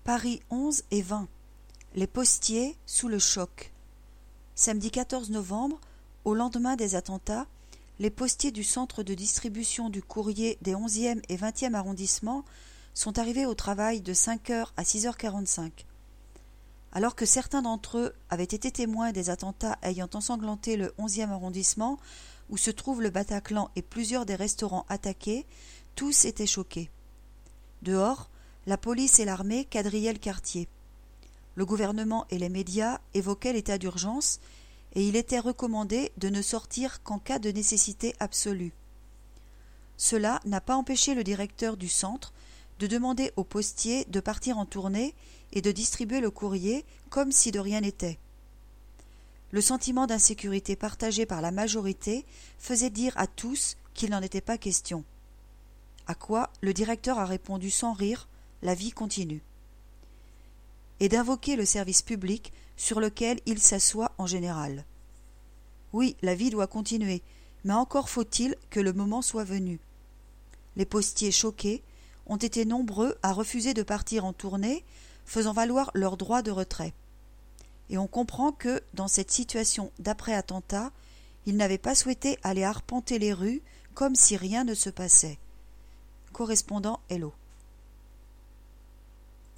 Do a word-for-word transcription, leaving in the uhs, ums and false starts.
Paris onze et vingt. Les postiers sous le choc. Samedi quatorze novembre, au lendemain des attentats, les postiers du centre de distribution du courrier des onzième et vingtième arrondissements sont arrivés au travail de cinq heures à six heures quarante-cinq. Alors que certains d'entre eux avaient été témoins des attentats ayant ensanglanté le onzième arrondissement, où se trouve le Bataclan et plusieurs des restaurants attaqués, tous étaient choqués. Dehors, la police et l'armée quadrillaient le quartier. Le gouvernement et les médias évoquaient l'état d'urgence et il était recommandé de ne sortir qu'en cas de nécessité absolue. Cela n'a pas empêché le directeur du centre de demander aux postiers de partir en tournée et de distribuer le courrier comme si de rien n'était. Le sentiment d'insécurité partagé par la majorité faisait dire à tous qu'il n'en était pas question. À quoi le directeur a répondu sans rire « La vie continue » et d'invoquer le service public sur lequel il s'assoit en général. Oui, la vie doit continuer, mais encore faut-il que le moment soit venu. Les postiers choqués ont été nombreux à refuser de partir en tournée, faisant valoir leur droit de retrait. Et on comprend que, dans cette situation d'après-attentat, ils n'avaient pas souhaité aller arpenter les rues comme si rien ne se passait. Correspondant Hello.